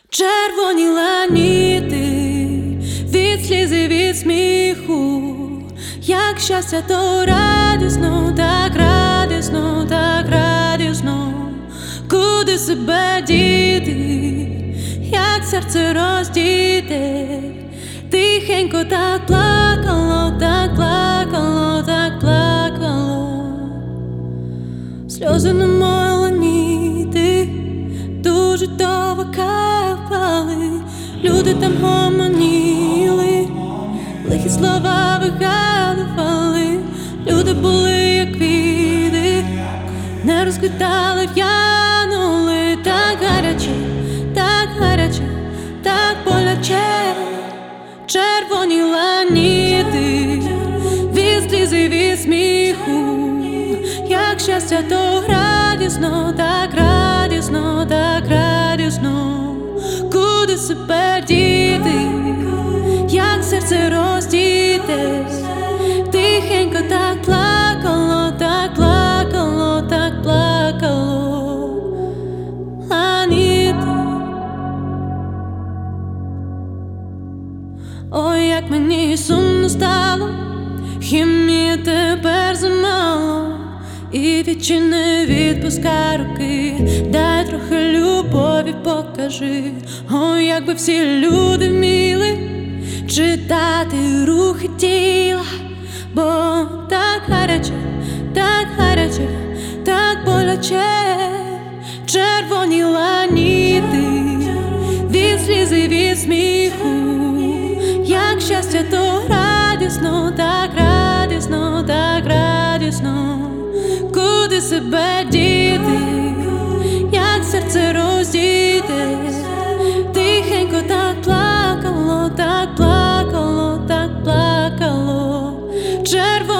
Червоніла ніти від сліз і від сміху. Як щастя, то радісно, так радісно, так радісно. Куди себе діти, як серце роздіти. Тихенько так плакало, так плакало, так плакало. Сльози намоїли ніти, дуже довго капали. Люди там гомоніли, лихі слова вигадували. Люди були як квіти, не розквітали, в'янули. Так гаряче, так гаряче, так боляче. Червоніла ніти від сліз і від сміху. Як щастя, то радісно, так радісно, так радісно. Куди себе діти, як серце роздітись. Тихенько так плакало, так плакало, так плакало. А ніти, ой, як мені сумно стало, хімії тепер замало. І вічі не відпускай руки, дай трохи любові покажи. Ой, якби всі люди вміли читати рухи тіла. Бо так гаряче, так гаряче, так боляче. Червоніла ніти від сліз і від сміху. Як щастя, то радісно, так радісно, так радісно. Куди себе діти, як серце роздітись. Тихенько так плакало, так плакало, так плакало. Червоніла